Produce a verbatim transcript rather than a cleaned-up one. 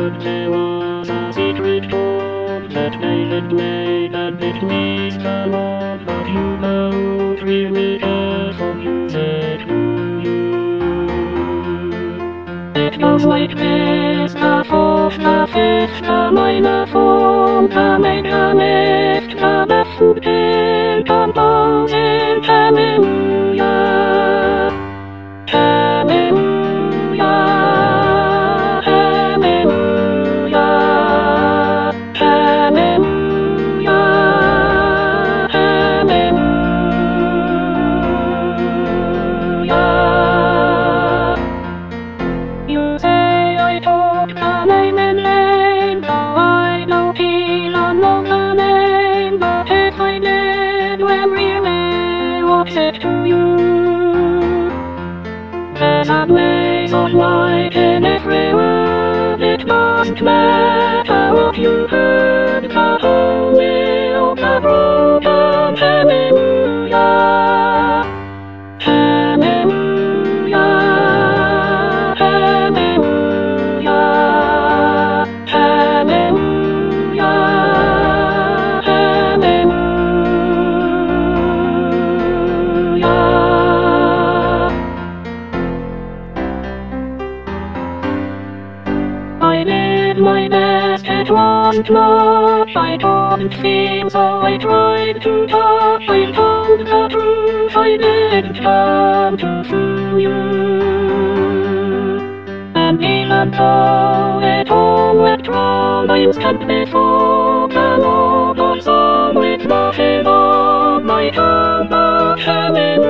but there was a secret code that made it blade and it needs come on. But you don't really care for music, do you? It goes like this: the fourth, the fifth, the minor form, the major lift, the baffled pen, composing hallelujah, hallelujah, hallelujah, hallelujah, hallelujah. You say I told the name and name, though I don't feel unknown the name. But if I did, well really, what's it to you? There's a blaze of light in every word. It doesn't matter what you heard, the whole will be broken. Hallelujah, hallelujah, hallelujah, hallelujah, hallelujah. I did my best, it wasn't much. I didn't feel, so I tried to touch. I told the truth, I didn't come to fool you. And even though it all went wrong, I instantly thought the Lord was on with nothing on my tongue but hallelujah.